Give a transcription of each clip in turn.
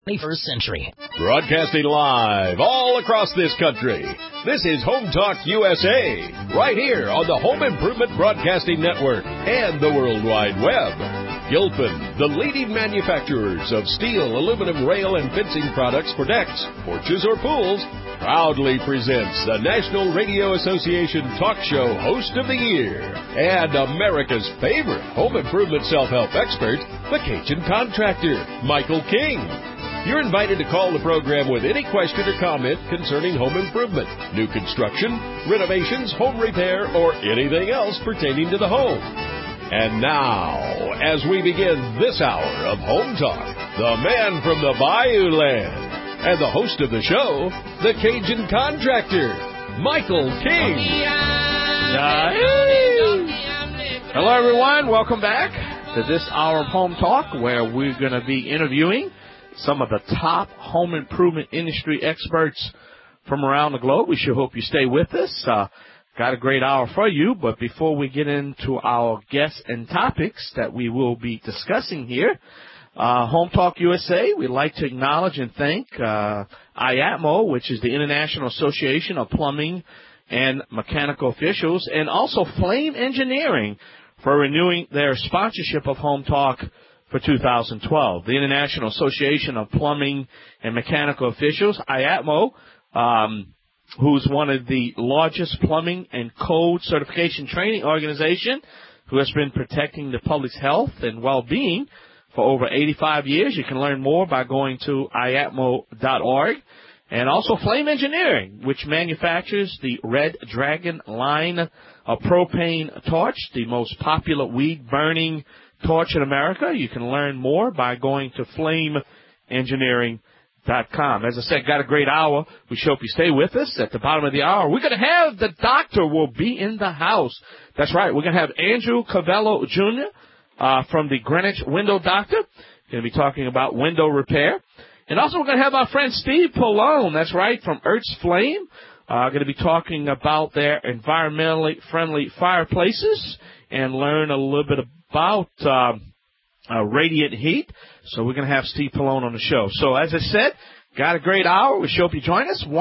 21st century. Broadcasting live all across this country. This is Home Talk USA, right here on the Home Improvement Broadcasting Network and the World Wide Web. Gilpin, the leading manufacturers of steel, aluminum, rail, and fencing products for decks, porches, or pools, proudly presents the National Radio Association Talk Show Host of the Year and America's favorite home improvement self-help expert, the Cajun Contractor, Michael King. You're invited to call the program with any question or comment concerning home improvement, new construction, renovations, home repair, or anything else pertaining to the home. And now, as we begin this hour of Home Talk, the man from the Bayou Land and the host of the show, the Cajun Contractor, Michael King. Hello, everyone. Welcome back to this hour of Home Talk, where we're going to be interviewing some of the top home improvement industry experts from around the globe. We sure hope you stay with us. Got a great hour for you, but before we get into our guests and topics that we will be discussing here, Home Talk USA, we'd like to acknowledge and thank IATMO, which is the International Association of Plumbing and Mechanical Officials, and also Flame Engineering for renewing their sponsorship of Home Talk for 2012. The International Association of Plumbing and Mechanical Officials, IATMO, who's one of the largest plumbing and code certification training organization, who has been protecting the public's health and well-being for over 85 years. You can learn more by going to iatmo.org. And also Flame Engineering, which manufactures the Red Dragon line of propane torch, the most popular weed-burning torch in America. You can learn more by going to flameengineering.com. As I said, got a great hour. We hope you stay with us. At the bottom of the hour, we're going to have the doctor will be in the house. That's right. We're going to have Andrew Cavello Jr. From the Greenwich Window Doctor. Going to be talking about window repair. And also we're going to have our friend Steve Pallone. That's right, from Earth's Flame. Going to be talking about their environmentally friendly fireplaces and learn a little bit about radiant heat. So we're going to have Steve Pallone on the show. So as I said, got a great hour. We hope you join us.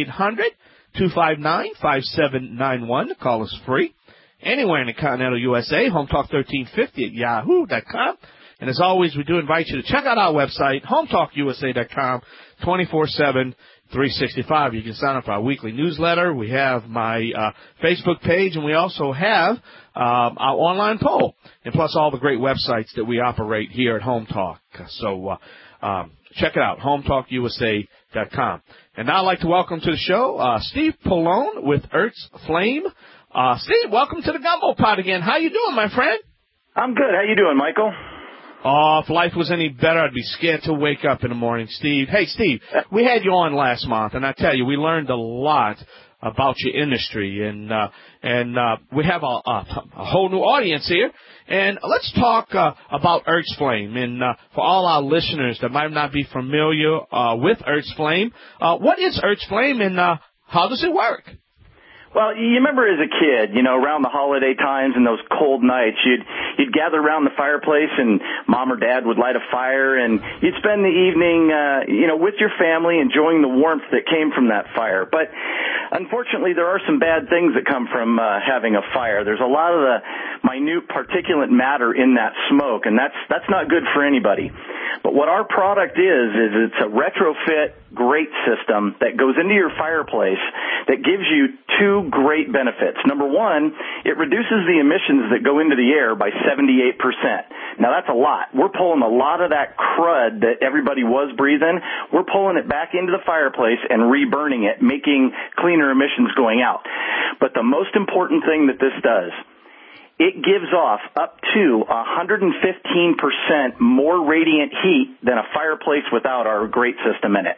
1-800-259-5791. Call us free. Anywhere in the continental USA. Home Talk 1350 at yahoo.com. And as always, we do invite you to check out our website, hometalkusa.com, 24/7, 365. You can sign up for our weekly newsletter. We have my Facebook page, and we also have our online poll, and plus all the great websites that we operate here at Home Talk. So check it out, hometalkusa.com. And now I'd like to welcome to the show Steve Pallone with Earth's Flame. Steve, welcome to the Gumbo Pot again. How you doing, my friend? I'm good. How you doing, Michael? Oh, if life was any better, I'd be scared to wake up in the morning, Steve. Hey, Steve, we had you on last month, and I tell you, we learned a lot about your industry, and we have a whole new audience here. And let's talk about Earth's Flame. And for all our listeners that might not be familiar with Earth's Flame, what is Earth's Flame, and how does it work? Well, you remember as a kid, around the holiday times and those cold nights, you'd gather around the fireplace and mom or dad would light a fire and you'd spend the evening, with your family enjoying the warmth that came from that fire. But unfortunately, there are some bad things that come from having a fire. There's a lot of the minute particulate matter in that smoke, and that's not good for anybody. But what our product is it's a retrofit grate system that goes into your fireplace that gives you two great benefits. Number one, it reduces the emissions that go into the air by 78%. Now, that's a lot. We're pulling a lot of that crud that everybody was breathing. We're pulling it back into the fireplace and reburning it, making cleaner emissions going out. But the most important thing that this does, it gives off up to 115% more radiant heat than a fireplace without our grate system in it.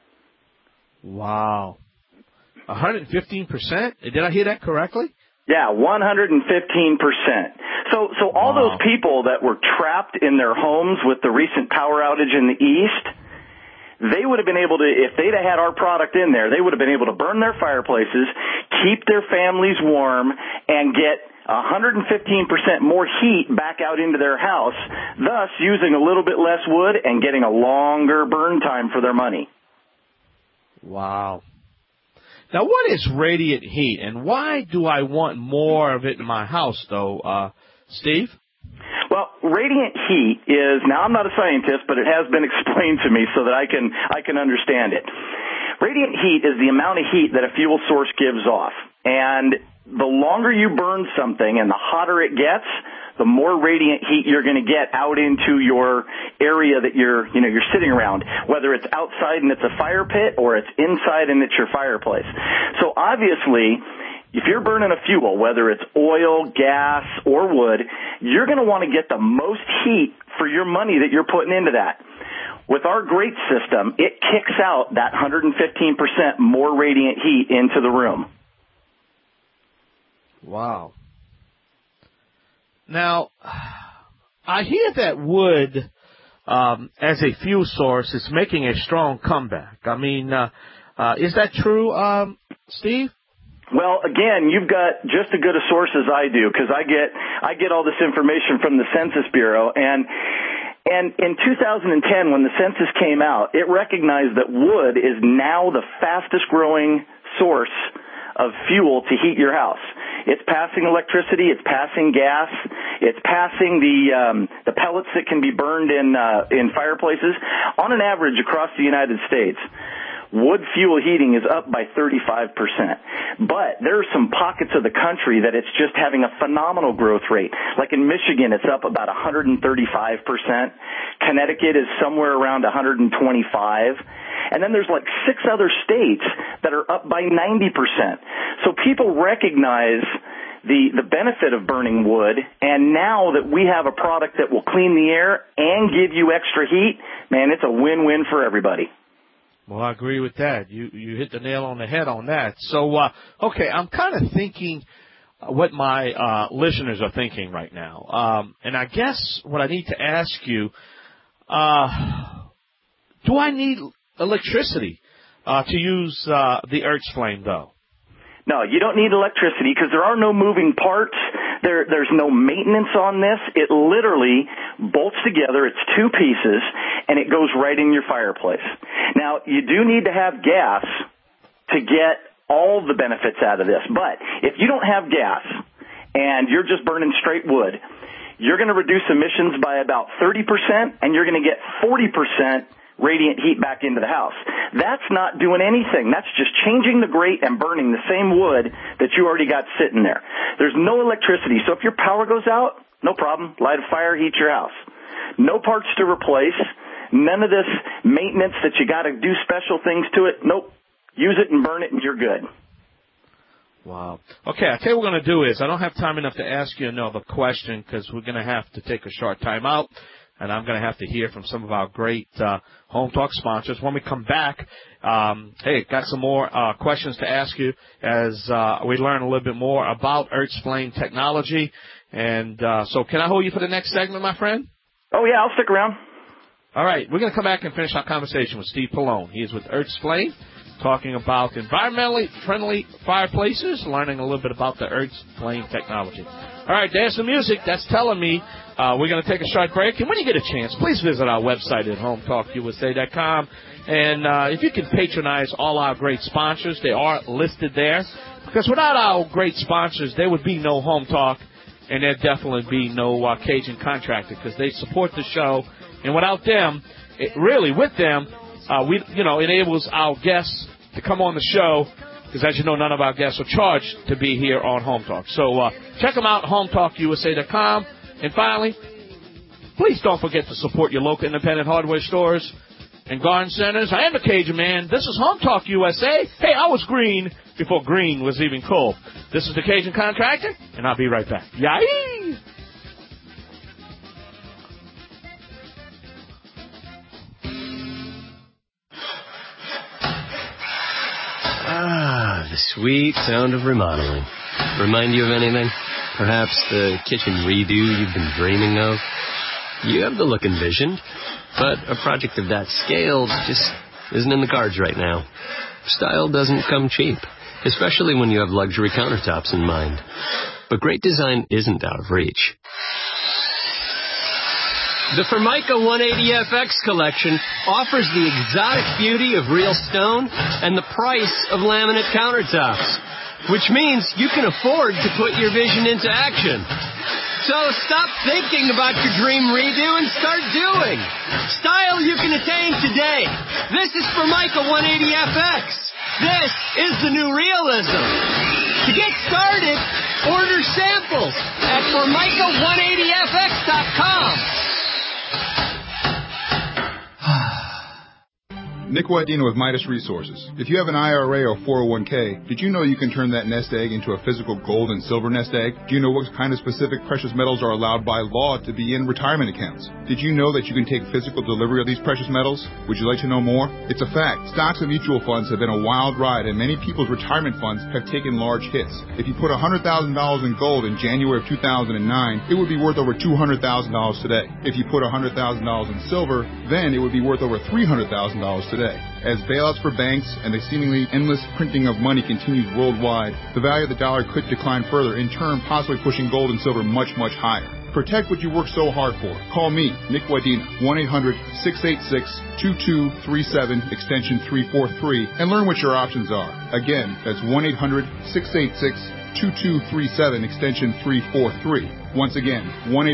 Wow. 115%? Did I hear that correctly? Yeah, 115%. So all those people that were trapped in their homes with the recent power outage in the east, they would have been able to, if they'd have had our product in there, they would have been able to burn their fireplaces, keep their families warm, and get 115% more heat back out into their house, thus using a little bit less wood and getting a longer burn time for their money. Wow. Now, what is radiant heat, and why do I want more of it in my house, though, Steve? Well, radiant heat is, now I'm not a scientist, but it has been explained to me so that I can understand it. Radiant heat is the amount of heat that a fuel source gives off. And the longer you burn something and the hotter it gets, the more radiant heat you're going to get out into your area that you're sitting around, whether it's outside and it's a fire pit or it's inside and it's your fireplace. So obviously, if you're burning a fuel, whether it's oil, gas, or wood, you're going to want to get the most heat for your money that you're putting into that. With our grate system, it kicks out that 115% more radiant heat into the room. Wow. Now, I hear that wood as a fuel source is making a strong comeback. I mean, is that true, Steve? Well, again, you've got just as good a source as I do, because I get all this information from the Census Bureau, and in 2010, when the census came out, it recognized that wood is now the fastest growing source of fuel to heat your house. It's passing electricity, it's passing gas, it's passing the pellets that can be burned in fireplaces. On an average across the United States, wood fuel heating is up by 35%. But there are some pockets of the country that it's just having a phenomenal growth rate. Like in Michigan, it's up about 135%. Connecticut is somewhere around 125%. And then there's like 6 other states that are up by 90%. So people recognize the benefit of burning wood, and now that we have a product that will clean the air and give you extra heat, man, it's a win-win for everybody. Well, I agree with that. You hit the nail on the head on that. So, okay, I'm kind of thinking what my listeners are thinking right now. And I guess what I need to ask you, do I need electricity to use the Earth's Flame, though? No, you don't need electricity because there are no moving parts. There's no maintenance on this. It literally bolts together. It's 2 pieces, and it goes right in your fireplace. Now, you do need to have gas to get all the benefits out of this. But if you don't have gas and you're just burning straight wood, you're going to reduce emissions by about 30%, and you're going to get 40% radiant heat back into the house. That's not doing anything. That's just changing the grate and burning the same wood that you already got sitting there. There's no electricity, so if your power goes out, no problem. Light a fire, heat your house. No parts to replace. None of this maintenance that you got to do special things to it. Nope. Use it and burn it, and you're good. Wow. Okay, I'll tell you what we're going to do is I don't have time enough to ask you another question because we're going to have to take a short time out. And I'm going to have to hear from some of our great Home Talk sponsors. When we come back, got some more questions to ask you as we learn a little bit more about Earth's Flame technology. And so can I hold you for the next segment, my friend? Oh, yeah, I'll stick around. All right, we're going to come back and finish our conversation with Steve Pallone. He is with Earth's Flame, talking about environmentally friendly fireplaces, learning a little bit about the Earth's Flame technology. All right, there's the music. That's telling me we're going to take a short break. And when you get a chance, please visit our website at hometalkusa.com. And if you can patronize all our great sponsors, they are listed there. Because without our great sponsors, there would be no Home Talk, and there'd definitely be no Cajun Contractor because they support the show. And without them, with them, enables our guests to come on the show. Because, as you know, none of our guests are charged to be here on Home Talk. So check them out, hometalkusa.com. And finally, please don't forget to support your local independent hardware stores and garden centers. I am the Cajun Man. This is Home Talk USA. Hey, I was green before green was even cool. This is the Cajun Contractor, and I'll be right back. Yay! Ah, the sweet sound of remodeling. Remind you of anything? Perhaps the kitchen redo you've been dreaming of? You have the look envisioned, but a project of that scale just isn't in the cards right now. Style doesn't come cheap, especially when you have luxury countertops in mind. But great design isn't out of reach. The Formica 180FX collection offers the exotic beauty of real stone and the price of laminate countertops, which means you can afford to put your vision into action. So stop thinking about your dream redo and start doing. Style you can attain today. This is Formica 180FX. This is the new realism. To get started, order samples at Formica180FX.com. Nick Wadena with Midas Resources. If you have an IRA or 401k, did you know you can turn that nest egg into a physical gold and silver nest egg? Do you know what kind of specific precious metals are allowed by law to be in retirement accounts? Did you know that you can take physical delivery of these precious metals? Would you like to know more? It's a fact. Stocks and mutual funds have been a wild ride, and many people's retirement funds have taken large hits. If you put $100,000 in gold in January of 2009, it would be worth over $200,000 today. If you put $100,000 in silver, then it would be worth over $300,000 today. As bailouts for banks and the seemingly endless printing of money continues worldwide, the value of the dollar could decline further, in turn possibly pushing gold and silver much, much higher. Protect what you work so hard for. Call me, Nick Wadena, 1-800-686-2237, extension 343, and learn what your options are. Again, that's 1-800-686-2237, extension 343. Once again,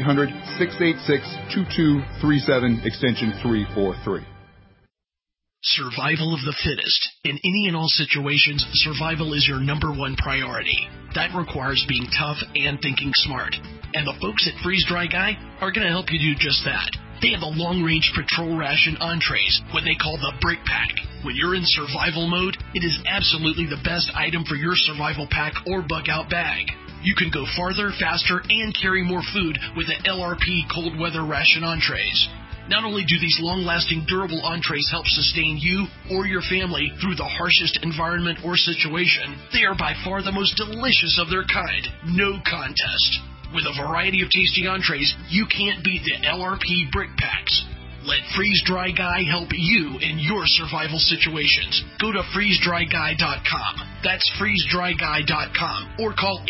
1-800-686-2237, extension 343. Survival of the fittest. In any and all situations, survival is your number one priority. That requires being tough and thinking smart. And the folks at Freeze Dry Guy are going to help you do just that. They have the long-range patrol ration entrees, what they call the Brick Pack. When you're in survival mode, it is absolutely the best item for your survival pack or bug-out bag. You can go farther, faster, and carry more food with the LRP cold weather ration entrees. Not only do these long-lasting, durable entrees help sustain you or your family through the harshest environment or situation, they are by far the most delicious of their kind. No contest. With a variety of tasty entrees, you can't beat the LRP Brick Packs. Let Freeze Dry Guy help you in your survival situations. Go to freezedryguy.com. That's freezedryguy.com. Or call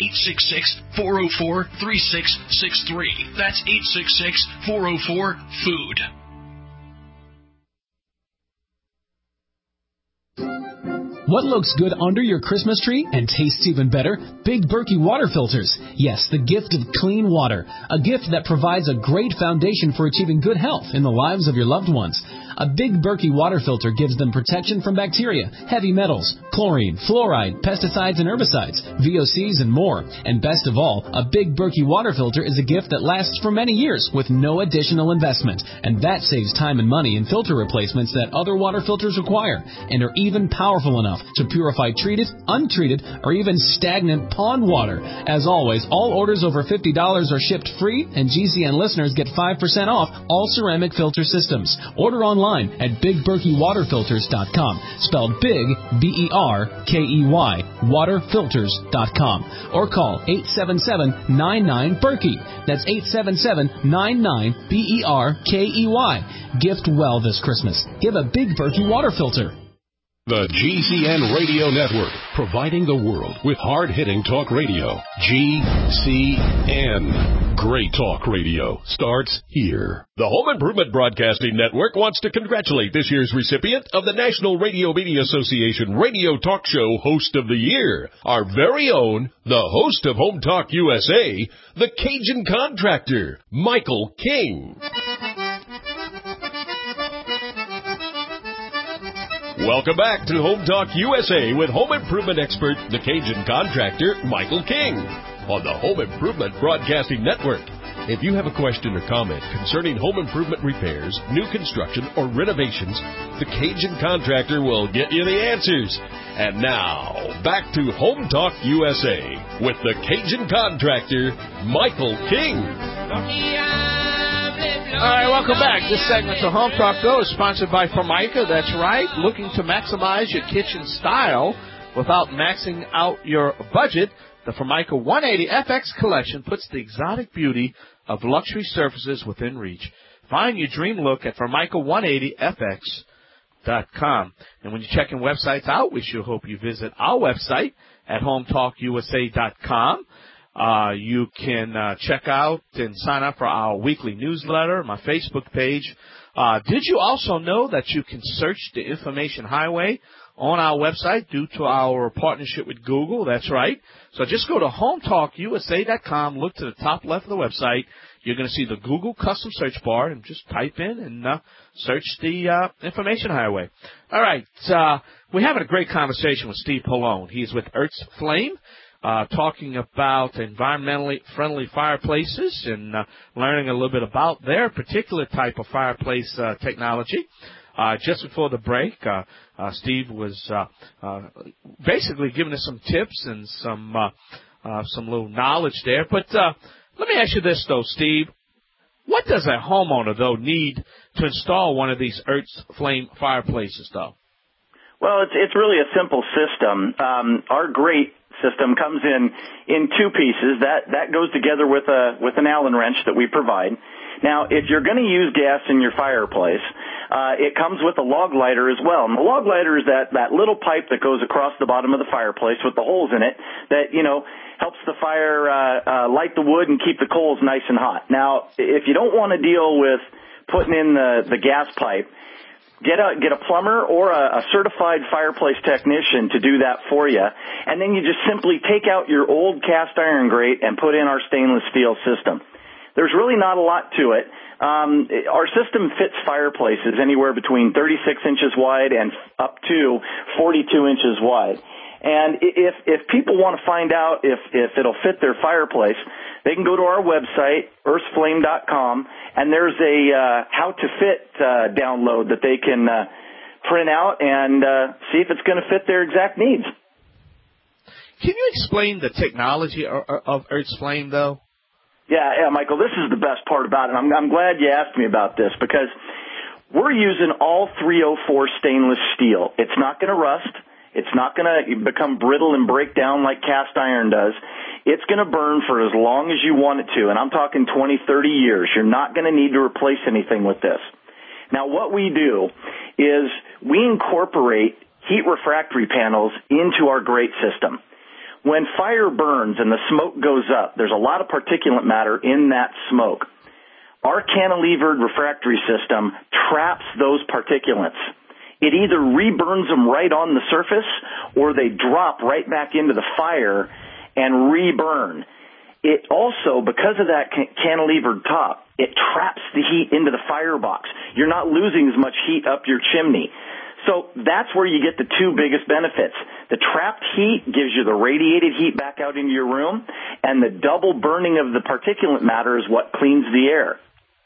866-404-3663. That's 866-404-FOOD. What looks good under your Christmas tree and tastes even better? Big Berkey water filters. Yes, the gift of clean water. A gift that provides a great foundation for achieving good health in the lives of your loved ones. A Big Berkey water filter gives them protection from bacteria, heavy metals, chlorine, fluoride, pesticides and herbicides, VOCs and more. And best of all, a Big Berkey water filter is a gift that lasts for many years with no additional investment. And that saves time and money in filter replacements that other water filters require and are even powerful enough to purify treated, untreated, or even stagnant pond water. As always, all orders over $50 are shipped free, and GCN listeners get 5% off all ceramic filter systems. Order online at BigBerkeyWaterFilters.com, spelled Big, B-E-R-K-E-Y, waterfilters.com, or call 877-99-BERKEY. That's 877-99-BERKEY. Gift well this Christmas. Give a Big Berkey water filter. The GCN Radio Network, providing the world with hard-hitting talk radio. GCN. Great talk radio starts here. The Home Improvement Broadcasting Network wants to congratulate this year's recipient of the National Radio Media Association Radio Talk Show Host of the Year, our very own, the host of Home Talk USA, the Cajun Contractor, Michael King. Welcome back to Home Talk USA with home improvement expert, the Cajun Contractor, Michael King, on the Home Improvement Broadcasting Network. If you have a question or comment concerning home improvement repairs, new construction, or renovations, the Cajun Contractor will get you the answers. And now, back to Home Talk USA with the Cajun Contractor, Michael King. All right, welcome back. This segment of Home Talk Go is sponsored by Formica. That's right. Looking to maximize your kitchen style without maxing out your budget, the Formica 180FX collection puts the exotic beauty of luxury surfaces within reach. Find your dream look at Formica180FX.com. And when you're checking websites out, we sure hope you visit our website at HomeTalkUSA.com. You can check out and sign up for our weekly newsletter, my Facebook page. Did you also know that you can search the information highway on our website due to our partnership with Google? That's right. So just go to hometalkusa.com, look to the top left of the website. You're going to see the Google custom search bar, and just type in and search the information highway. All right. We're having a great conversation with Steve Pallone. He's with Earth's Flame, talking about environmentally friendly fireplaces and learning a little bit about their particular type of fireplace technology. Just before the break, Steve was basically giving us some tips and some little knowledge there. But let me ask you this, though, Steve. What does a homeowner, though, need to install one of these Earth's Flame fireplaces, though? Well, it's really a simple system. Our grate system comes in two pieces. That goes together with an Allen wrench that we provide. Now, if you're going to use gas in your fireplace, it comes with a log lighter as well. And the log lighter is that little pipe that goes across the bottom of the fireplace with the holes in it that, helps the fire light the wood and keep the coals nice and hot. Now, if you don't want to deal with putting in the gas pipe, get a plumber or a certified fireplace technician to do that for you, and then you just simply take out your old cast iron grate and put in our stainless steel system. There's really not a lot to it. Our system fits fireplaces anywhere between 36 inches wide and up to 42 inches wide. And if people want to find out if it'll fit their fireplace, they can go to our website, earthflame.com, and there's a how to fit download that they can print out and see if it's going to fit their exact needs. Can you explain the technology of Earth's Flame, though? Yeah, Michael, this is the best part about it. I'm glad you asked me about this because we're using all 304 stainless steel. It's not going to rust. It's not going to become brittle and break down like cast iron does. It's going to burn for as long as you want it to, and I'm talking 20, 30 years. You're not going to need to replace anything with this. Now, what we do is we incorporate heat refractory panels into our grate system. When fire burns and the smoke goes up, there's a lot of particulate matter in that smoke. Our cantilevered refractory system traps those particulates. It either reburns them right on the surface or they drop right back into the fire and reburn. It also, because of that cantilevered top, it traps the heat into the firebox. You're not losing as much heat up your chimney. So that's where you get the two biggest benefits. The trapped heat gives you the radiated heat back out into your room, and the double burning of the particulate matter is what cleans the air.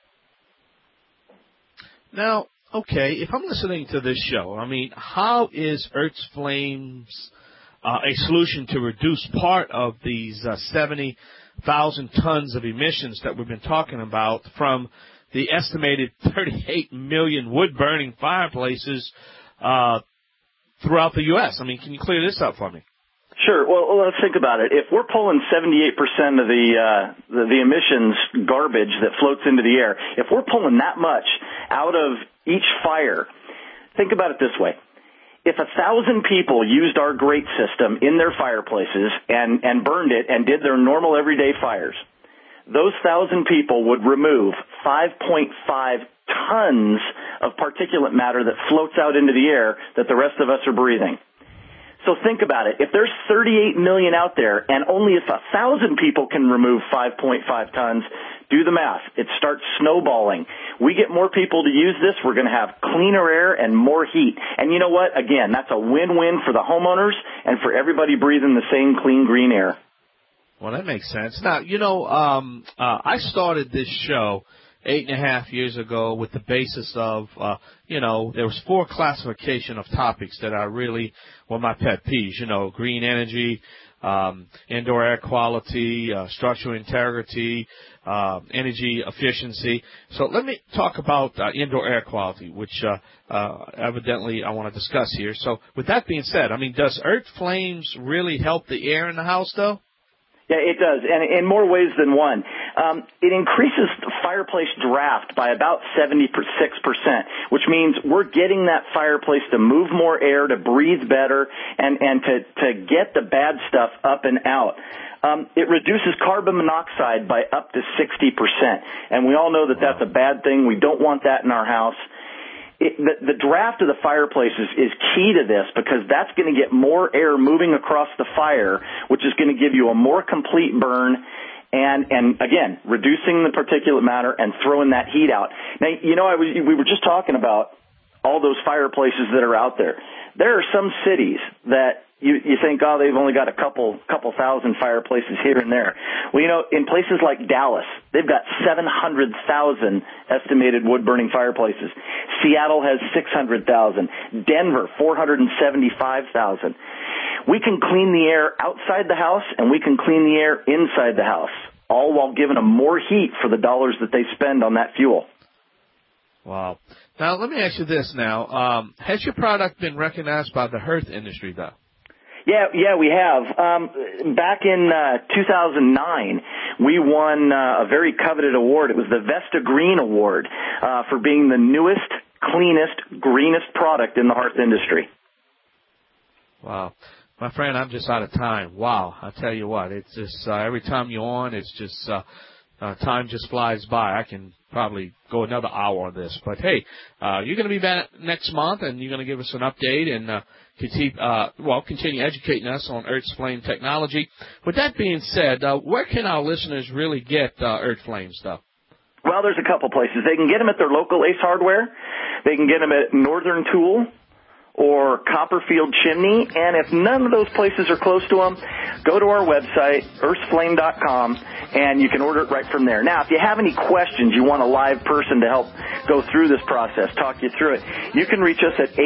Now, okay, if I'm listening to this show, how is Earth's Flames a solution to reduce part of these 70,000 tons of emissions that we've been talking about from the estimated 38 million wood-burning fireplaces throughout the U.S.? Can you clear this up for me? Sure. Well, let's think about it. If we're pulling 78% of the emissions garbage that floats into the air, if we're pulling that much out of each fire, think about it this way. If 1,000 people used our grate system in their fireplaces and burned it and did their normal everyday fires, those 1,000 people would remove 5.5 tons of particulate matter that floats out into the air that the rest of us are breathing. So think about it. If there's 38 million out there and only if 1,000 people can remove 5.5 tons, do the math. It starts snowballing. We get more people to use this, we're going to have cleaner air and more heat. And you know what? Again, that's a win-win for the homeowners and for everybody breathing the same clean green air. Well, that makes sense. Now, I started this show 8.5 years ago with the basis of, there was 4 classification of topics that are really were my pet peeves. Green energy, indoor air quality, structural integrity, energy efficiency. So let me talk about indoor air quality, which evidently I want to discuss here. So with that being said, does Earth Flames really help the air in the house, though? Yeah, it does, and in more ways than one. it increases the fireplace draft by about 76%, which means we're getting that fireplace to move more air, to breathe better, and to get the bad stuff up and out. It reduces carbon monoxide by up to 60%, and we all know that that's a bad thing. We don't want that in our house. The draft of the fireplace is key to this, because that's going to get more air moving across the fire, which is going to give you a more complete burn and again, reducing the particulate matter and throwing that heat out. Now, we were just talking about all those fireplaces that are out there. There are some cities that you think, oh, they've only got a couple thousand fireplaces here and there. Well, in places like Dallas, they've got 700,000 estimated wood-burning fireplaces. Seattle has 600,000. Denver, 475,000. We can clean the air outside the house, and we can clean the air inside the house, all while giving them more heat for the dollars that they spend on that fuel. Wow. Now, let me ask you this now. Has your product been recognized by the hearth industry, though? Yeah, we have. Back in 2009, we won a very coveted award. It was the Vesta Green Award for being the newest, cleanest, greenest product in the hearth industry. Wow. My friend, I'm just out of time. Wow. I tell you what, it's just every time you're on, it's just time just flies by. I can probably go another hour on this. But, hey, you're going to be back next month, and you're going to give us an update and continue educating us on Earth's Flame technology. With that being said, where can our listeners really get Earth Flame stuff? Well, there's a couple places. They can get them at their local Ace Hardware. They can get them at Northern Tool or Copperfield Chimney. And if none of those places are close to them, go to our website, earthflame.com, and you can order it right from there. Now, if you have any questions, you want a live person to help go through this process, talk you through it, you can reach us at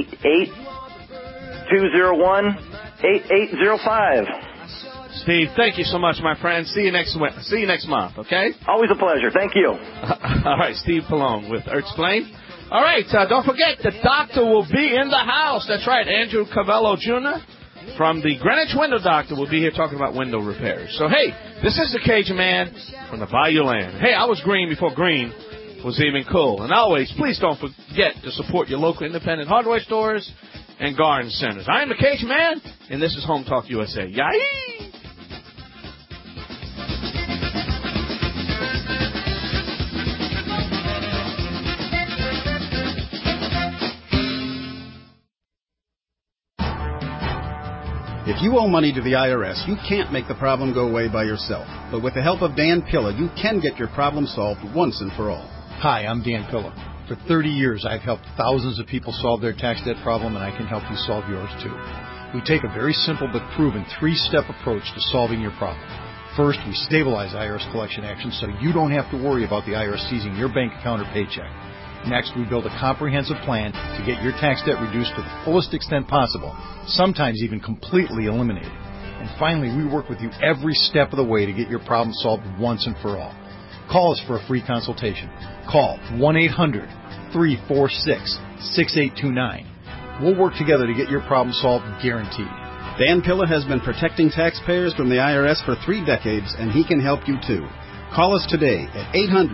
888-201-8805. Steve, thank you so much, my friend. See you next month, okay? Always a pleasure. Thank you. All right, Steve Pallone with Earth's Flame. All right, don't forget, the doctor will be in the house. That's right, Andrew Cavello Jr. from the Greenwich Window Doctor will be here talking about window repairs. So, hey, this is the Cajun Man from the Bayou Land. Hey, I was green before green was even cool. And always, please don't forget to support your local independent hardware stores and garden centers. I am the Cajun Man, and this is Home Talk USA. Yay! If you owe money to the IRS, you can't make the problem go away by yourself. But with the help of Dan Pilla, you can get your problem solved once and for all. Hi, I'm Dan Pilla. For 30 years, I've helped thousands of people solve their tax debt problem, and I can help you solve yours too. We take a very simple but proven 3-step approach to solving your problem. First, we stabilize IRS collection actions so you don't have to worry about the IRS seizing your bank account or paycheck. Next, we build a comprehensive plan to get your tax debt reduced to the fullest extent possible, sometimes even completely eliminated. And finally, we work with you every step of the way to get your problem solved once and for all. Call us for a free consultation. Call 1-800-346-6829. We'll work together to get your problem solved, guaranteed. Dan Pilla has been protecting taxpayers from the IRS for 3 decades, and he can help you too. Call us today at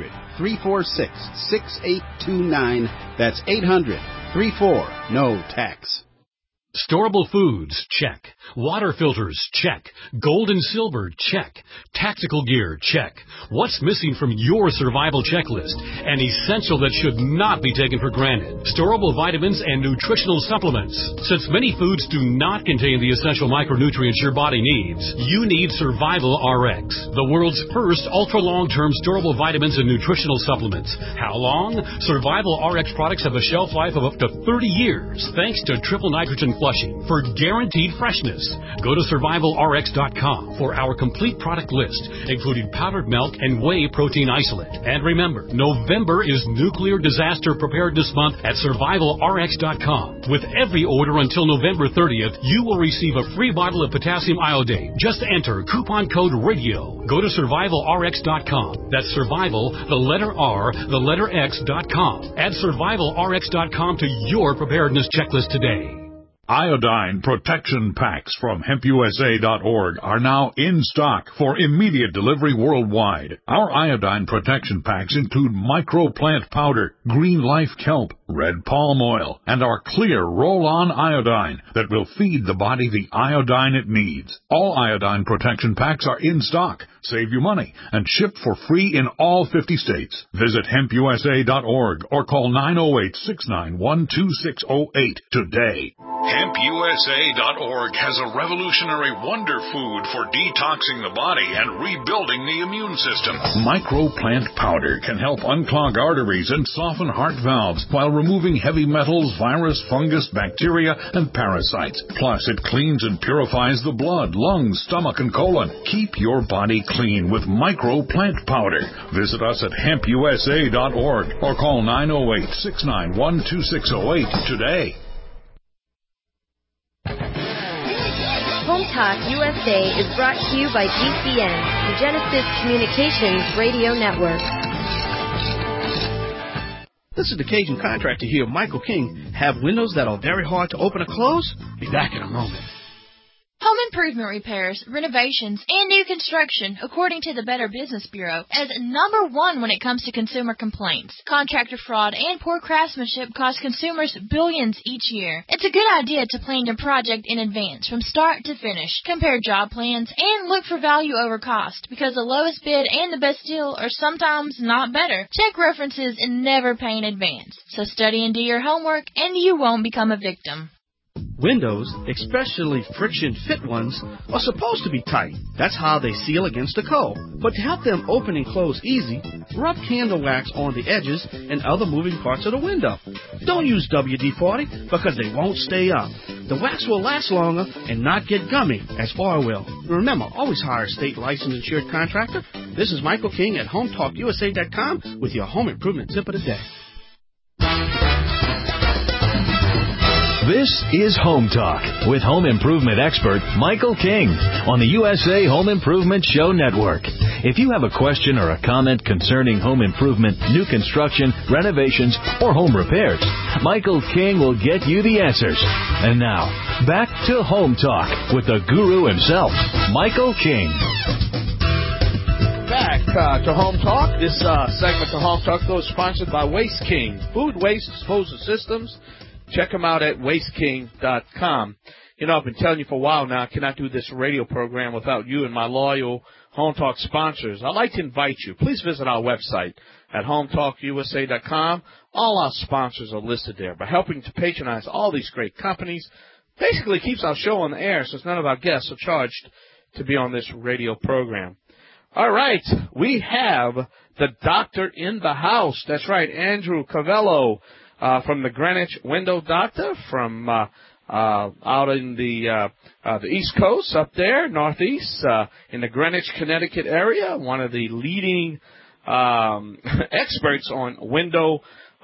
800-346-6829. That's 800-34-NO-TAX. Storable foods, check. Water filters, check. Gold and silver, check. Tactical gear, check. What's missing from your survival checklist? An essential that should not be taken for granted. Storable vitamins and nutritional supplements. Since many foods do not contain the essential micronutrients your body needs, you need Survival RX, the world's first ultra-long-term storable vitamins and nutritional supplements. How long? Survival RX products have a shelf life of up to 30 years, thanks to triple nitrogen flushing for guaranteed freshness. Go to survivalrx.com for our complete product list, including powdered milk and whey protein isolate. And remember, November is Nuclear Disaster Preparedness Month at survivalrx.com. With every order until November 30th, you will receive a free bottle of potassium iodate. Just enter coupon code RADIO. Go to survivalrx.com. That's survival, the letter R, the letter X.com. Add survivalrx.com to your preparedness checklist today. Iodine protection packs from HempUSA.org are now in stock for immediate delivery worldwide. Our iodine protection packs include microplant powder, green life kelp, red palm oil, and our clear roll-on iodine that will feed the body the iodine it needs. All iodine protection packs are in stock. Save you money and ship for free in all 50 states. Visit HempUSA.org or call 908-691-2608 today. HempUSA.org has a revolutionary wonder food for detoxing the body and rebuilding the immune system. Microplant powder can help unclog arteries and soften heart valves while removing heavy metals, virus, fungus, bacteria, and parasites. Plus, it cleans and purifies the blood, lungs, stomach, and colon. Keep your body clean with Microplant powder. Visit us at HempUSA.org or call 908-691-2608 today. Home Talk USA is brought to you by GCN, the Genesis Communications Radio Network. This is the Cajun Contractor here, Michael King. Have windows that are very hard to open or close? Be back in a moment. Home improvement repairs, renovations, and new construction, according to the Better Business Bureau, is number one when it comes to consumer complaints. Contractor fraud and poor craftsmanship cost consumers billions each year. It's a good idea to plan your project in advance, from start to finish. Compare job plans and look for value over cost, because the lowest bid and the best deal are sometimes not better. Check references and never pay in advance. So study and do your homework, and you won't become a victim. Windows, especially friction-fit ones, are supposed to be tight. That's how they seal against the cold. But to help them open and close easy, rub candle wax on the edges and other moving parts of the window. Don't use WD-40 because they won't stay up. The wax will last longer and not get gummy, as oil will. Remember, always hire a state licensed insured contractor. This is Michael King at HomeTalkUSA.com with your home improvement tip of the day. This is Home Talk with home improvement expert Michael King on the USA Home Improvement Show Network. If you have a question or a comment concerning home improvement, new construction, renovations, or home repairs, Michael King will get you the answers. And now, back to Home Talk with the guru himself, Michael King. Back to Home Talk. This segment of Home Talk is sponsored by Waste King, food waste disposal systems. Check them out at wasteking.com. You know, I've been telling you for a while now, I cannot do this radio program without you and my loyal Home Talk sponsors. I'd like to invite you. Please visit our website at HomeTalkUSA.com. All our sponsors are listed there. By helping to patronize all these great companies, basically keeps our show on the air since none of our guests are charged to be on this radio program. All right, we have the doctor in the house. That's right, Andrew Cavello. From the Greenwich Window Doctor from out in the East Coast up there, Northeast, in the Greenwich, Connecticut area, one of the leading experts on window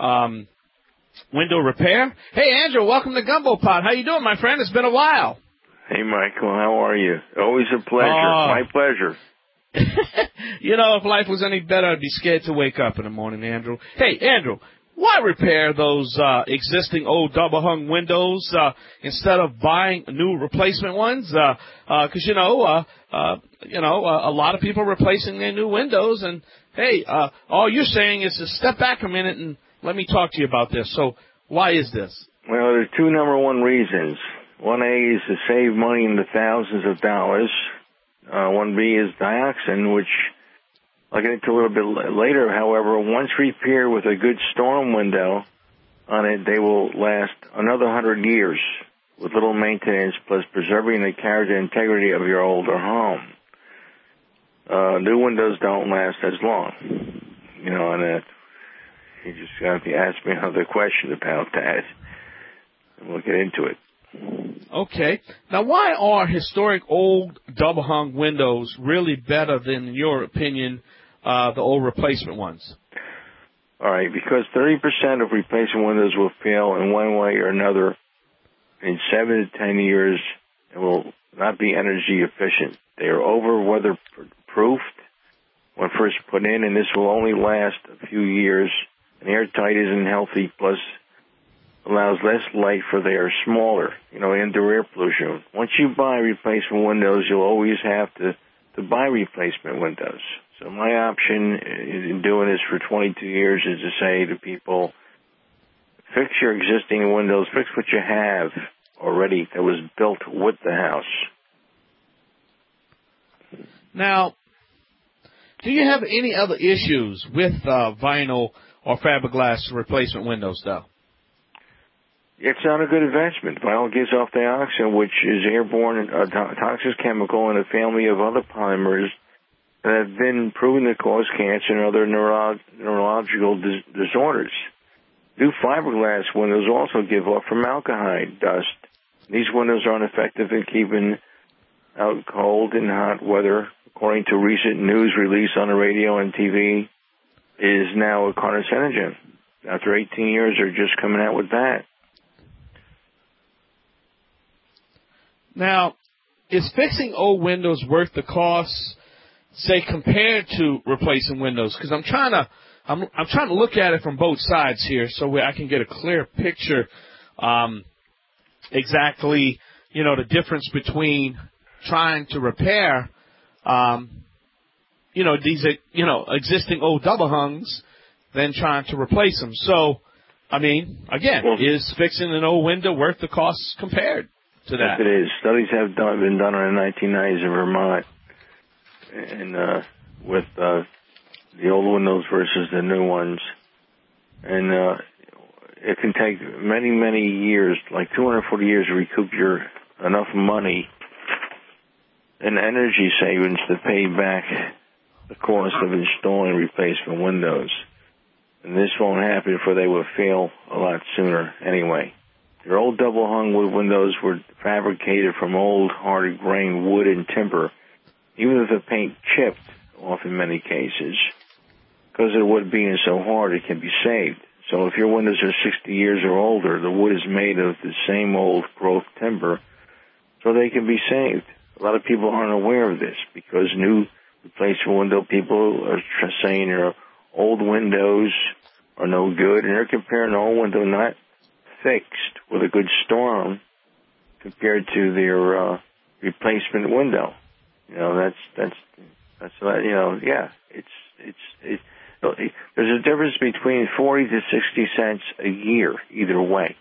repair. Hey, Andrew, welcome to Gumbo Pot. How you doing, my friend? It's been a while. Hey, Michael, how are you? Always a pleasure. My pleasure. You know, if life was any better, I'd be scared to wake up in the morning, Andrew. Hey, Andrew. Why repair those existing old double-hung windows instead of buying new replacement ones? Because a lot of people are replacing their new windows, and hey, all you're saying is to step back a minute and let me talk to you about this. So, why is this? Well, there's two number one reasons. 1A is to save money in the thousands of dollars. 1B is dioxin, which I'll get into a little bit later. However, once repaired with a good storm window on it, they will last another 100 years with little maintenance, plus preserving the character and integrity of your older home. New windows don't last as long, and you just have to ask me another question about that, and we'll get into it. Okay. Now, why are historic old double-hung windows really better than, in your opinion, the old replacement ones? All right, because 30% of replacement windows will fail in one way or another in 7 to 10 years and will not be energy efficient. They are over-weather-proofed when first put in, and this will only last a few years. And airtight isn't healthy, plus allows less light for they are smaller, indoor air pollution. Once you buy replacement windows, you'll always have to buy replacement windows. So my option in doing this for 22 years is to say to people, fix your existing windows, fix what you have already that was built with the house. Now, do you have any other issues with vinyl or fiberglass replacement windows, though? It's not a good investment. Vinyl gives off dioxin, which is airborne, a toxic chemical in a family of other polymers that have been proven to cause cancer and other neurological disorders. New fiberglass windows also give off formaldehyde dust. These windows aren't effective in keeping out cold and hot weather. According to recent news released on the radio and TV, is now a carcinogen. After 18 years, they're just coming out with that. Now, is fixing old windows worth the cost, say, compared to replacing windows? Because I'm trying to look at it from both sides here, so I can get a clear picture, exactly, the difference between trying to repair, these, existing old double hungs, than trying to replace them. So, again, is fixing an old window worth the cost compared to that? Yes, it is. Studies have been done in the 1990s in Vermont, and with the old windows versus the new ones, and it can take many, many years, like 240 years, to recoup enough money and energy savings to pay back the cost of installing replacement windows. And this won't happen, for they will fail a lot sooner anyway. Your old double-hung wood windows were fabricated from old, hard-grained wood and timber, even if the paint chipped off in many cases. Because of the wood being so hard, it can be saved. So if your windows are 60 years or older, the wood is made of the same old growth timber, so they can be saved. A lot of people aren't aware of this, because new replacement window people are saying their old windows are no good, and they're comparing the old window not fixed with a good storm compared to their replacement window. There's a difference between 40 to 60 cents a year either way.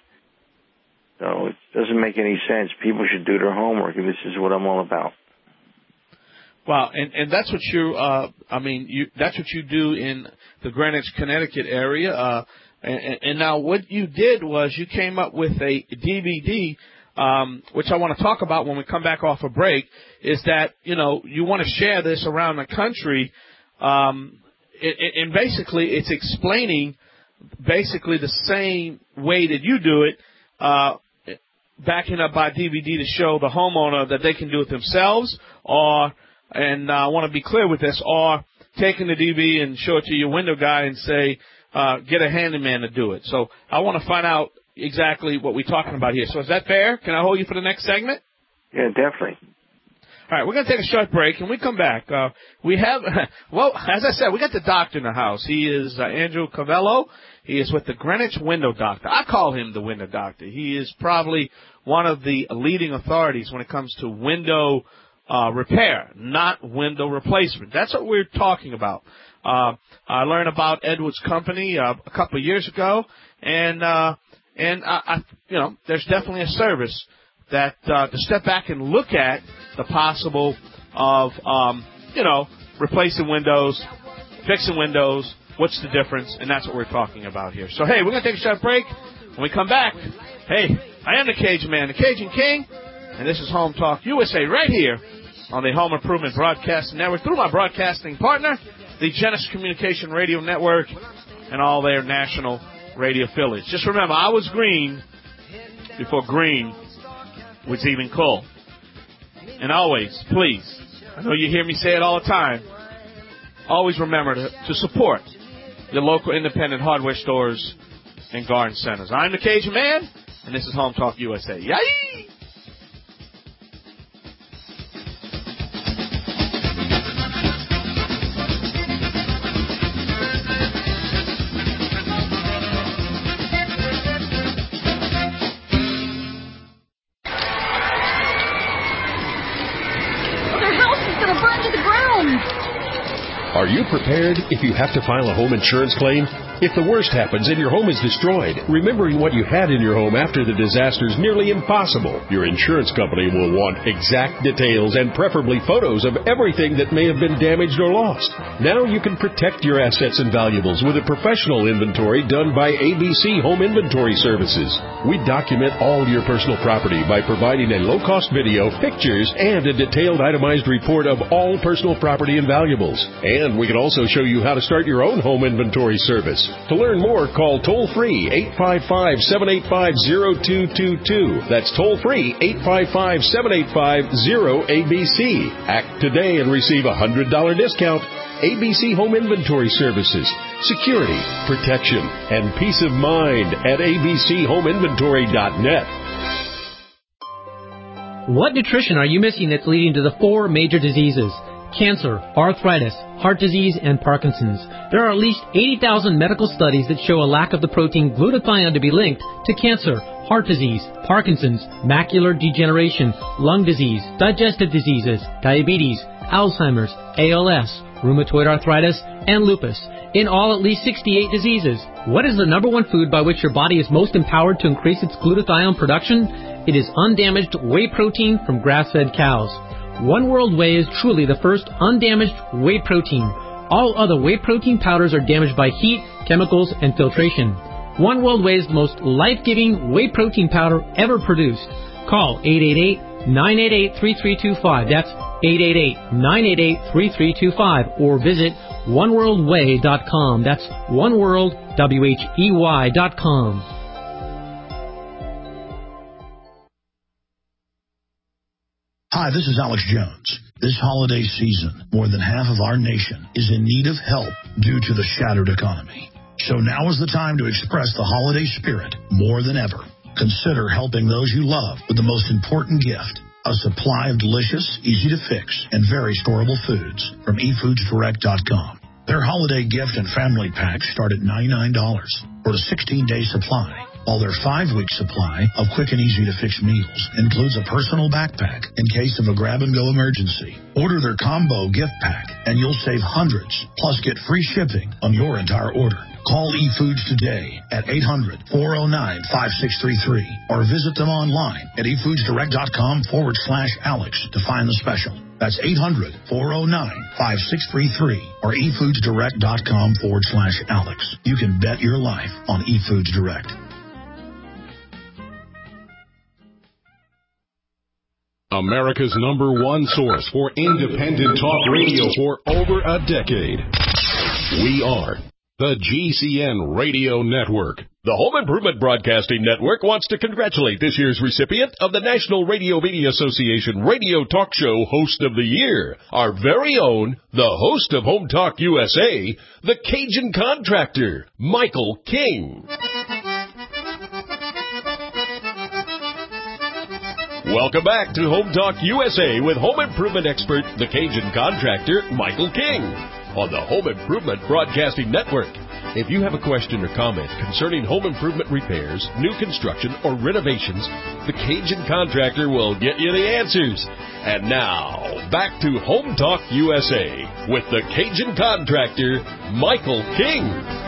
So it doesn't make any sense. People should do their homework, and this is what I'm all about. Wow, and that's what that's what you do in the Greenwich, Connecticut area. And now what you did was you came up with a DVD, which I want to talk about when we come back off a break, is that, you want to share this around the country, and basically it's explaining basically the same way that you do it, backing up by DVD to show the homeowner that they can do it themselves, and I want to be clear with this, or taking the DVD and show it to your window guy and say, get a handyman to do it. So I want to find out exactly what we're talking about here. So is that fair? Can I hold you for the next segment? Yeah, definitely. All right, we're going to take a short break, and we come back. We have, as I said, we got the doctor in the house. He is Andrew Cavello. He is with the Greenwich Window Doctor. I call him the Window Doctor. He is probably one of the leading authorities when it comes to window repair, not window replacement. That's what we're talking about. I learned about Edwards Company a couple of years ago, and I there's definitely a service that to step back and look at the possible of replacing windows, fixing windows. What's the difference? And that's what we're talking about here. So hey, we're gonna take a short break. When we come back, hey, I am the Cajun Man, the Cajun King, and this is Home Talk USA right here on the Home Improvement Broadcasting Network through my broadcasting partner, the Genesis Communication Radio Network, and all their national radio affiliates. Just remember, I was green before green was even cool. And always, please, I know you hear me say it all the time, always remember to support your local independent hardware stores and garden centers. I'm the Cajun Man, and this is Home Talk USA. Yay! Are you prepared if you have to file a home insurance claim? If the worst happens and your home is destroyed, remembering what you had in your home after the disaster is nearly impossible. Your insurance company will want exact details and preferably photos of everything that may have been damaged or lost. Now you can protect your assets and valuables with a professional inventory done by ABC Home Inventory Services. We document all your personal property by providing a low-cost video, pictures, and a detailed itemized report of all personal property and valuables. And we can also show you how to start your own home inventory service. To learn more, call toll-free 855-785-0222. That's toll-free 855-785-0ABC. Act today and receive a $100 discount. ABC Home Inventory Services. Security, protection, and peace of mind at abchomeinventory.net. What nutrition are you missing that's leading to the 4 major diseases? Cancer, arthritis, heart disease, and Parkinson's. There are at least 80,000 medical studies that show a lack of the protein glutathione to be linked to cancer, heart disease, Parkinson's, macular degeneration, lung disease, digestive diseases, diabetes, Alzheimer's, ALS, rheumatoid arthritis, and lupus. In all, at least 68 diseases. What is the number one food by which your body is most empowered to increase its glutathione production? It is undamaged whey protein from grass-fed cows. One World Whey is truly the first undamaged whey protein. All other whey protein powders are damaged by heat, chemicals, and filtration. One World Whey is the most life-giving whey protein powder ever produced. Call 888-988-3325. That's 888-988-3325. Or visit oneworldwhey.com. That's oneworldwhey.com. Hi, this is Alex Jones. This holiday season, more than half of our nation is in need of help due to the shattered economy. So now is the time to express the holiday spirit more than ever. Consider helping those you love with the most important gift, a supply of delicious, easy-to-fix, and very storable foods from eFoodsDirect.com. Their holiday gift and family packs start at $99 for a 16-day supply. While their 5-week supply of quick and easy-to-fix meals includes a personal backpack in case of a grab-and-go emergency. Order their combo gift pack, and you'll save hundreds, plus get free shipping on your entire order. Call eFoods today at 800-409-5633 or visit them online at eFoodsDirect.com/Alex to find the special. That's 800-409-5633 or eFoodsDirect.com/Alex. You can bet your life on eFoods Direct. America's #1 source for independent talk radio for over a decade. We are the GCN Radio Network. The Home Improvement Broadcasting Network wants to congratulate this year's recipient of the National Radio Media Association Radio Talk Show Host of the Year, our very own, the host of Home Talk USA, the Cajun Contractor, Michael King. Welcome back to Home Talk USA with home improvement expert, the Cajun Contractor, Michael King, on the Home Improvement Broadcasting Network. If you have a question or comment concerning home improvement repairs, new construction, or renovations, the Cajun Contractor will get you the answers. And now, back to Home Talk USA with the Cajun Contractor, Michael King.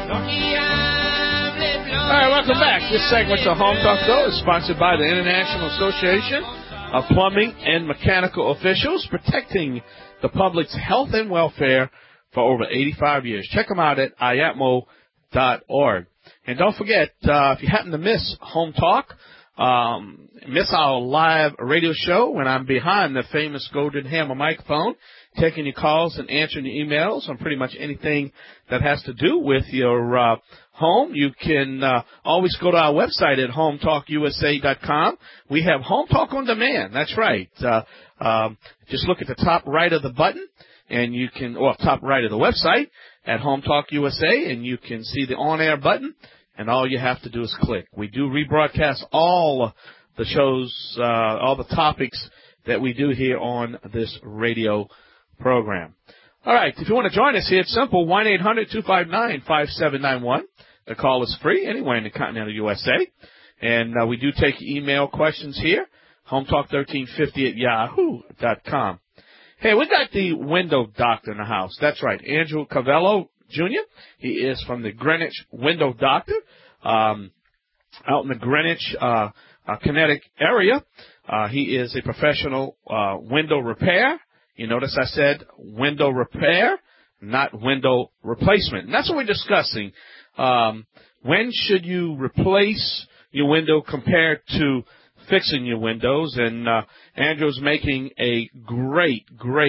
All right, welcome back. This segment of Home Talk Show is sponsored by the International Association of Plumbing and Mechanical Officials, protecting the public's health and welfare for over 85 years. Check them out at iatmo.org. And don't forget, if you happen to miss Home Talk, miss our live radio show when I'm behind the famous Golden Hammer microphone, taking your calls and answering your emails on pretty much anything that has to do with your home, you can always go to our website at hometalkusa.com. We have Home Talk on Demand. That's right. Just look at the top right of the button, and you can, or top right of the website at Home Talk USA, and you can see the on-air button, and all you have to do is click. We do rebroadcast all the shows, all the topics that we do here on this radio program. All right, if you want to join us here, it's simple, 1-800-259-5791. The call is free anywhere in the continental USA. And we do take email questions here, hometalk1350 at yahoo.com. Hey, we got the window doctor in the house. That's right, Andrew Covello Jr. He is from the Greenwich Window Doctor, out in the Greenwich, Connecticut area. He is a professional window repair. You notice I said window repair, not window replacement. And that's what we're discussing. When should you replace your window compared to fixing your windows? And Andrew's making a great,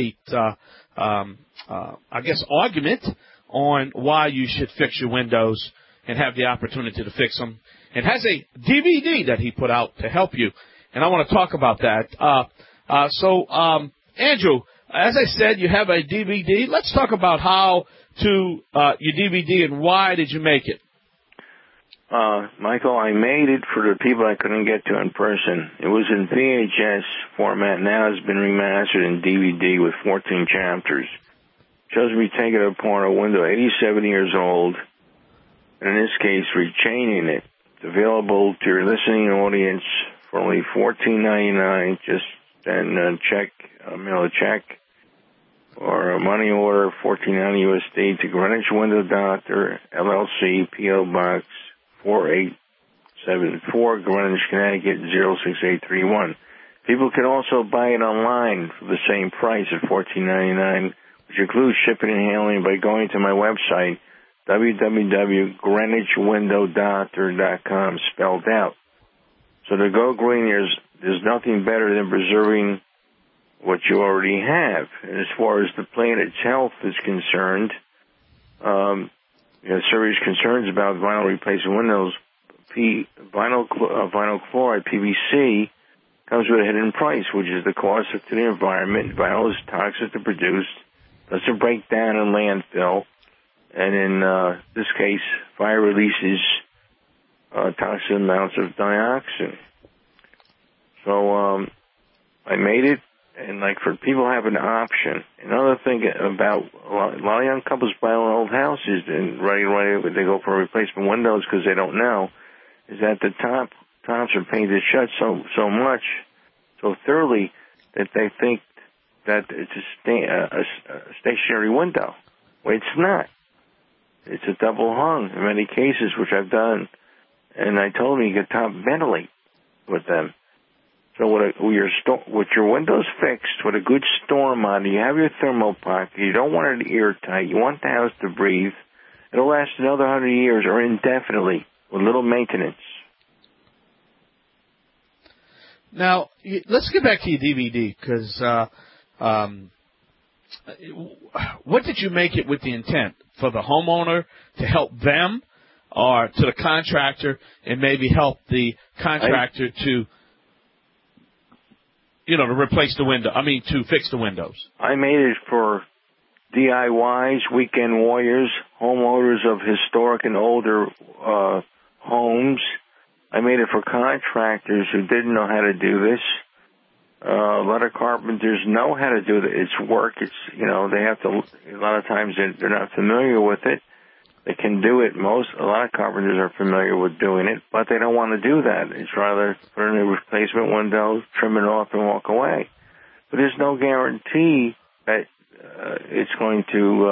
I guess, argument on why you should fix your windows and have the opportunity to fix them. And has a DVD that he put out to help you. And I want to talk about that. Andrew, as I said, you have a DVD. Let's talk about how to your DVD and why did you make it? Michael, I made it for the people I couldn't get to in person. It was in VHS format. Now it's been remastered in DVD with 14 chapters. Shows me taking apart a window 87 years old, and in this case, rechaining it. It's available to your listening audience for only $14.99. Just then mail a check or a money order, $14.90 USD to Greenwich Window Doctor, LLC, P.O. Box 4874, Greenwich, Connecticut 06831. People can also buy it online for the same price at $14.99, which includes shipping and handling by going to my website, www.greenwichwindowdoctor.com, spelled out. So to go green, there's nothing better than preserving what you already have. And as far as the plant itself is concerned, serious concerns about vinyl replacement windows. Vinyl chloride, PVC, comes with a hidden price, which is the cost to the environment. Vinyl is toxic to produce, doesn't break down in landfill, and in this case, fire releases toxic amounts of dioxin. So I made it, and for people have an option. Another thing about a lot of young couples buy old houses and right away they go for replacement windows because they don't know, is that the tops are painted shut so much, so thoroughly that they think that it's a stationary window. Well, it's not. It's a double hung in many cases, which I've done, and I told them you can top ventilate with them. So with your windows fixed, with a good storm on it, you have your thermal pocket, you don't want it airtight, you want the house to breathe, it'll last another 100 years or indefinitely with little maintenance. Now, let's get back to your DVD, because what did you make it with the intent? For the homeowner to help them, or to the contractor and maybe help the contractor to replace the window, to fix the windows? I made it for DIYs, weekend warriors, homeowners of historic and older homes. I made it for contractors who didn't know how to do this. A lot of carpenters know how to do it. It's work. They have to, a lot of times they're not familiar with it. They can do it. A lot of carpenters are familiar with doing it, but they don't want to do that. It's rather put in a replacement window, trim it off, and walk away. But there's no guarantee that it's going to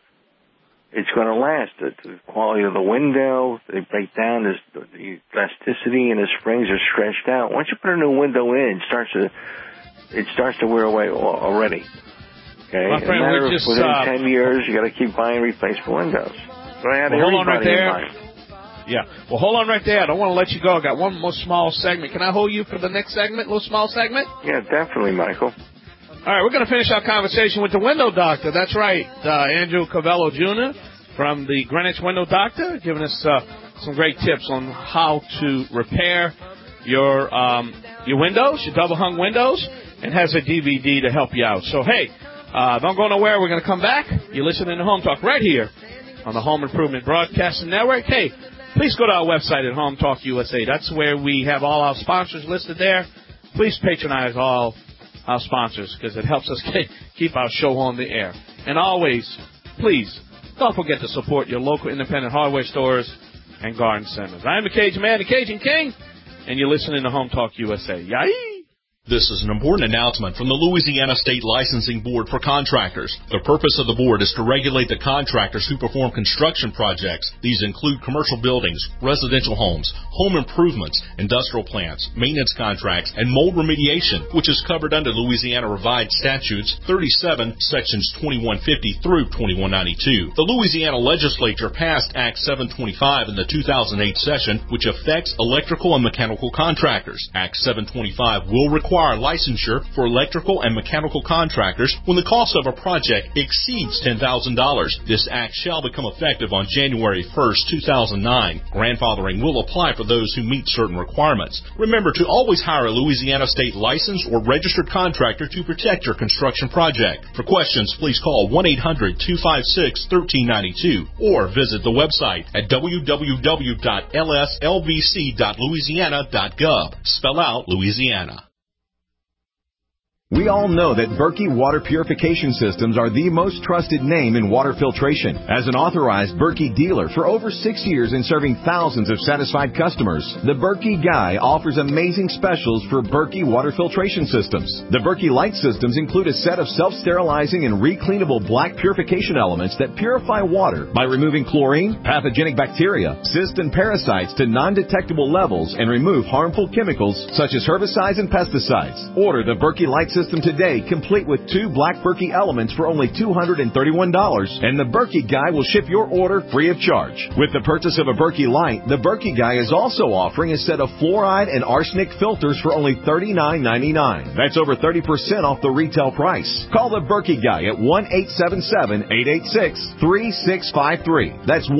last. The quality of the window, they break down. The elasticity and the springs are stretched out. Once you put a new window in, it starts to wear away already. Okay, my friend, within 10 years, you got to keep buying replacement windows. So I had hold on right there. in mind. Yeah. Well, hold on right there. I don't want to let you go. I got one more small segment. Can I hold you for the next segment, little small segment? Yeah, definitely, Michael. All right, we're going to finish our conversation with the window doctor. That's right, Andrew Covello Jr. from the Greenwich Window Doctor, giving us some great tips on how to repair your windows, your double-hung windows, and has a DVD to help you out. So, hey, don't go nowhere. We're going to come back. You're listening to Home Talk right here on the Home Improvement Broadcasting Network. Hey, please go to our website at Home Talk USA. That's where we have all our sponsors listed there. Please patronize all our sponsors because it helps us keep our show on the air. And always, please, don't forget to support your local independent hardware stores and garden centers. I am the Cajun Man, the Cajun King, and you're listening to Home Talk USA. Yay! This is an important announcement from the Louisiana State Licensing Board for Contractors. The purpose of the board is to regulate the contractors who perform construction projects. These include commercial buildings, residential homes, home improvements, industrial plants, maintenance contracts, and mold remediation, which is covered under Louisiana Revised Statutes 37, Sections 2150 through 2192. The Louisiana Legislature passed Act 725 in the 2008 session, which affects electrical and mechanical contractors. Act 725 will require licensure for electrical and mechanical contractors when the cost of a project exceeds $10,000. This act shall become effective on January 1st, 2009. Grandfathering will apply for those who meet certain requirements. Remember to always hire a Louisiana State licensed or registered contractor to protect your construction project. For questions, please call 1-800-256-1392 or visit the website at www.lslbc.louisiana.gov. Spell out Louisiana. We all know that Berkey Water Purification Systems are the most trusted name in water filtration. As an authorized Berkey dealer for over 6 years and serving thousands of satisfied customers, the Berkey Guy offers amazing specials for Berkey Water Filtration Systems. The Berkey Light Systems include a set of self-sterilizing and recleanable black purification elements that purify water by removing chlorine, pathogenic bacteria, cysts, and parasites to non-detectable levels and remove harmful chemicals such as herbicides and pesticides. Order the Berkey Light System today, complete with 2 black Berkey elements for only $231, and the Berkey Guy will ship your order free of charge. With the purchase of a Berkey Light, the Berkey Guy is also offering a set of fluoride and arsenic filters for only $39.99. That's over 30% off the retail price. Call the Berkey Guy at 1-877-886-3653. That's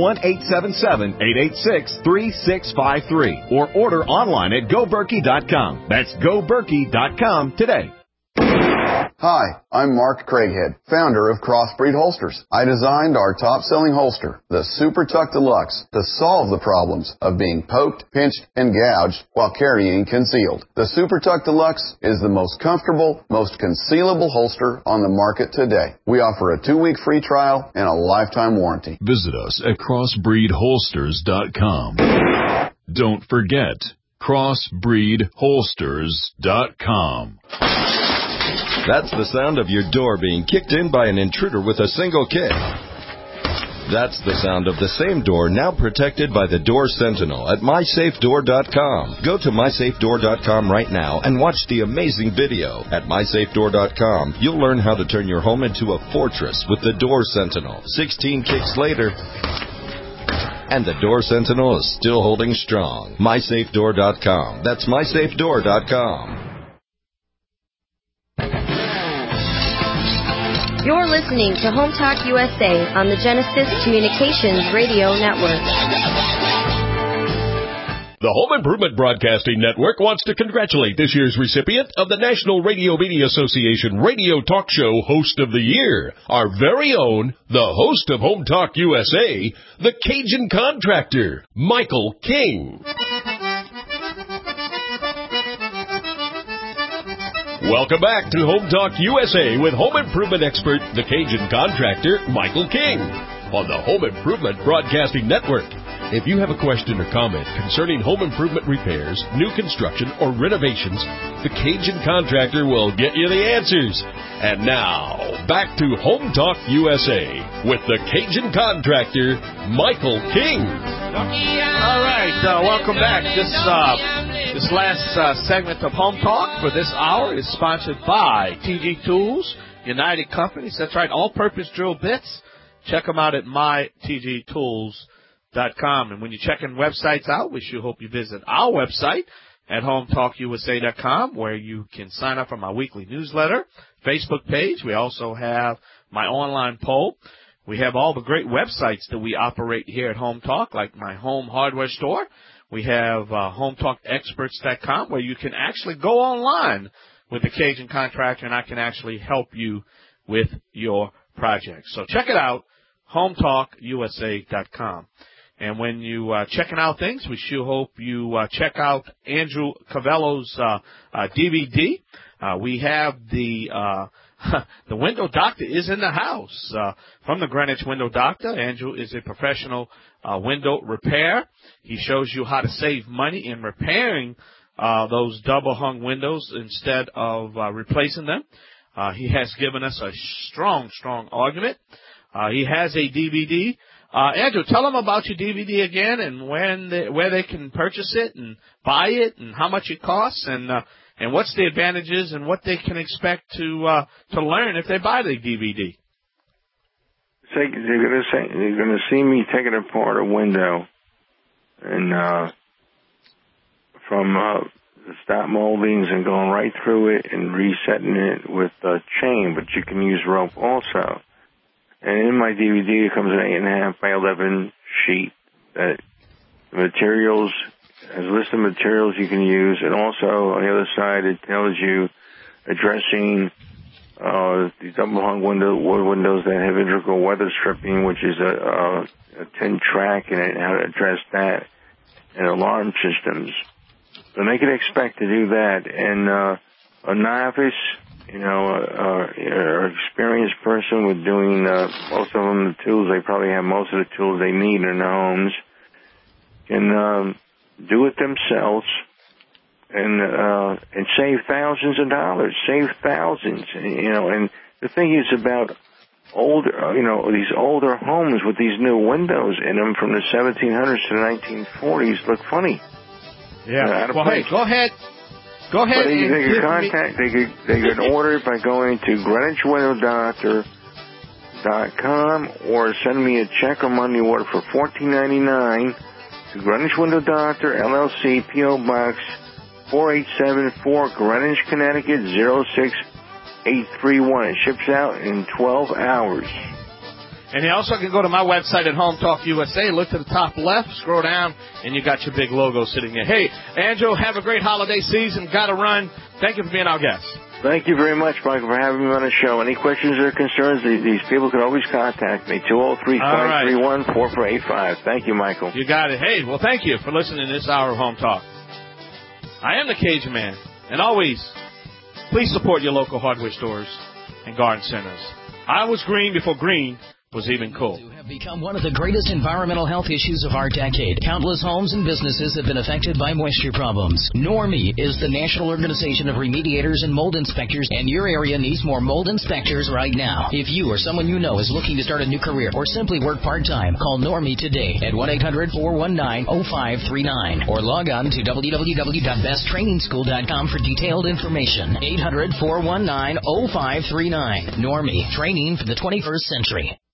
1-877-886-3653. Or order online at GoBerkey.com. That's GoBerkey.com today. Hi, I'm Mark Craighead, founder of Crossbreed Holsters. I designed our top-selling holster, the Super Tuck Deluxe, to solve the problems of being poked, pinched, and gouged while carrying concealed. The Super Tuck Deluxe is the most comfortable, most concealable holster on the market today. We offer a 2-week free trial and a lifetime warranty. Visit us at crossbreedholsters.com. Don't forget, crossbreedholsters.com. That's the sound of your door being kicked in by an intruder with a single kick. That's the sound of the same door now protected by the Door Sentinel at mysafedoor.com. Go to mysafedoor.com right now and watch the amazing video. At mysafedoor.com, you'll learn how to turn your home into a fortress with the Door Sentinel. 16 kicks later, and the Door Sentinel is still holding strong. mysafedoor.com. That's mysafedoor.com. You're listening to Home Talk USA on the Genesis Communications Radio Network. The Home Improvement Broadcasting Network wants to congratulate this year's recipient of the National Radio Media Association Radio Talk Show Host of the Year, our very own, the host of Home Talk USA, the Cajun Contractor, Michael King. Welcome back to Home Talk USA with home improvement expert, the Cajun Contractor, Michael King, on the Home Improvement Broadcasting Network. If you have a question or comment concerning home improvement repairs, new construction, or renovations, the Cajun Contractor will get you the answers. And now, back to Home Talk USA with the Cajun Contractor, Michael King. All right, welcome back. This last segment of Home Talk for this hour is sponsored by TG Tools, United Companies. That's right, all-purpose drill bits. Check them out at mytgtools.com. And when you're checking websites out, we sure hope you visit our website at hometalkusa.com, where you can sign up for my weekly newsletter, Facebook page. We also have my online poll. We have all the great websites that we operate here at Home Talk, like my home hardware store. We have HomeTalkExperts.com, where you can actually go online with the Cajun Contractor, and I can actually help you with your project. So check it out, HomeTalkUSA.com. And when you checking out things, we sure hope you check out Andrew Cavello's DVD. We have the Window Doctor is in the house from the Greenwich Window Doctor. Andrew is a professional window repair. He shows you how to save money in repairing those double-hung windows instead of replacing them. He has given us a strong argument. He has a DVD. Andrew, tell them about your DVD again and where they can purchase it and buy it and how much it costs and what's the advantages and what they can expect to learn if they buy the DVD. So you're going to see me taking apart a window and from the stop moldings and going right through it and resetting it with a chain, but you can use rope also. And in my DVD, it comes an 8.5 by 11 sheet that materials, has a list of materials you can use, and also on the other side it tells you addressing the double-hung windows that have integral weather stripping, which is a tin track, and how to address that, and alarm systems. So they can expect to do that. And a novice, or experienced person with doing most of them the tools, they probably have most of the tools they need in their homes, can do it themselves and save thousands of dollars, and the thing is about these older homes with these new windows in them from the 1700s to the 1940s look funny. Yeah. Well, hey, go ahead. Go ahead. They could order it by going to GreenwichWindowDoctor.com or send me a check or money order for $14.99 to Greenwich Window Doctor, LLC, P.O. Box 4874, Greenwich, Connecticut 06831. It ships out in 12 hours. And you also can go to my website at Home Talk USA, look to the top left, scroll down, and you got your big logo sitting there. Hey, Andrew, have a great holiday season. Got to run. Thank you for being our guest. Thank you very much, Michael, for having me on the show. Any questions or concerns, these people can always contact me, 203-531-4485. Thank you, Michael. You got it. Hey, well, thank you for listening to this hour of Home Talk. I am the Cajun Man, and always, please support your local hardware stores and garden centers. I was green before green was even cool. Have become one of the greatest environmental health issues of our decade. Countless homes and businesses have been affected by moisture problems. NORMI is the National Organization of Remediators and Mold Inspectors, and your area needs more mold inspectors right now. If you or someone you know is looking to start a new career or simply work part-time, call NORMI today at 1-800-419-0539 or log on to www.besttrainingschool.com for detailed information. 800-419-0539. NORMI, training for the 21st century.